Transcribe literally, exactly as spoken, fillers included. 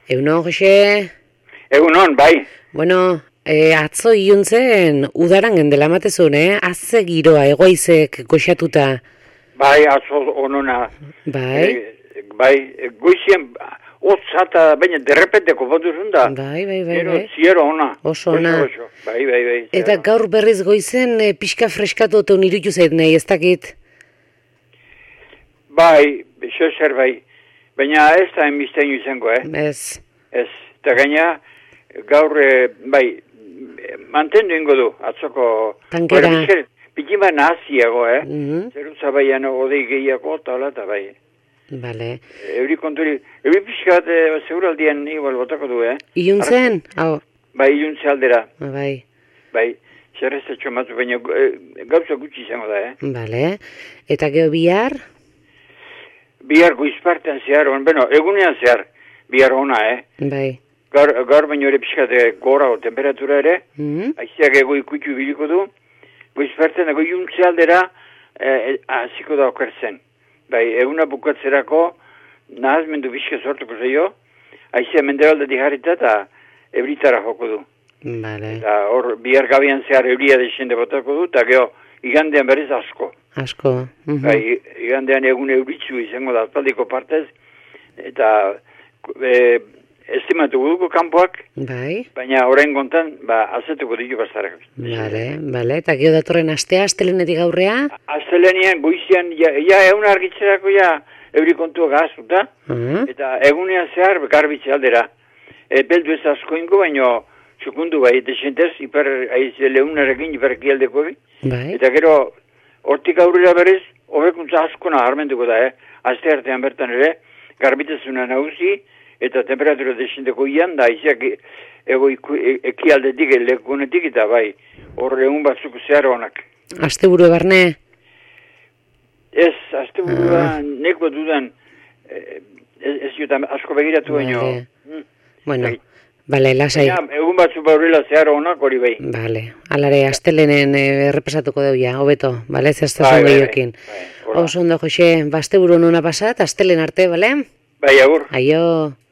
Egunon, Jose? Egunon, bai. Bueno, e, atzo iluntzen udaran gendela matezun, eh? Azze giroa, egoizek goxatuta. Bai, atzo onona. Bai? E, bai, goizien, otzata, baina derrepenteko botuzun da. Bai, bai, bai, Gero, bai. ziero ona. Oso ona. Oso, oso. Bai, bai, bai. Eta ziero. gaur berriz goizen e, pixka freskatu eta unirutu zait nahi, ez dakit? Bai, zo zer bai. Baina ez da enbiztein izango, eh? Ez. Ez. Eta gaina, gaur, e, bai, mantendu ingo du, atzoko... Tankera. Pikin bat nahaziago, eh? Mhm. Zerutza baian odei gehiago, eta hola, eta bai. Bale. Euri konturi, euri pixka bat, e, seguraldian igual botako du, eh? Iluntzen? Hau. Bai, iluntze aldera. Bai. Bai, zerreztatxo matu, baina e, gauza gutxi izango da, eh? Bale. Eta geho bihar? Bihar goizpartean zehar, on, bueno, egunean zehar, bihar ona, eh? Bai. Gaur, gaur baino ere pixkate gorago temperatura ere, Mhm. aiziak ego ikutu biliko du, goizpartean ego iluntze aldera, eh, aziko da okertzen. Bai, eguna bukatzerako, nahazmendu bizka sortuko zaio, aizia mendebaldetik jarrita eta ebritara joko du. Bale. Eta hor, bihar gabian zehar euria desende botako du, eta geho, igandean berriz asko. Asko. Mhm. Bai, igandean egun euritzu izango da aspaldiko partez, eta e, estimatu dugu kanpoak, Bai. baina orain gontan, ba, azetuko ditu bastarak. Bale, bale. Eta geho datorren astea, astelenetik aurrea? Aztelenian, goizian, ja, ja egun argitzerako ja eurikontuak ahaztuta, Mhm. eta egunean zehar garbitze aldera. E, beldu ez asko ingo, baino txukundu bai, desentez, hiper, aiz lehunarekin hiperkialdeko bi. Bai. Eta gero, hortik aurrera berriz, hobekuntza askona harmenduko da, eh? Aste artean bertan ere, garbitazuna nagusi, eta temperatura desenteko ian, da aiziak ego iku, e, ekialdetik, lekunetik, eta bai, hor egun batzuk zehar honak. Asteburu barne? Ez, azte burua, neko dudan, eh, ez, ez jutan asko begiratu baino. Bale. Mm. Bueno, Bai. bale, lasai. Baina, egun batzuk baurela zehar honak hori bai. Bale, alare, astelenen e, errepasatuko deu ja, hobeto, bale, ez ez Bai, da bai, gehiokin. bai, bai, hola. Oso ondo, Jose, basteburu nona pasat, astelen arte, bale? Bai, agur. Aio.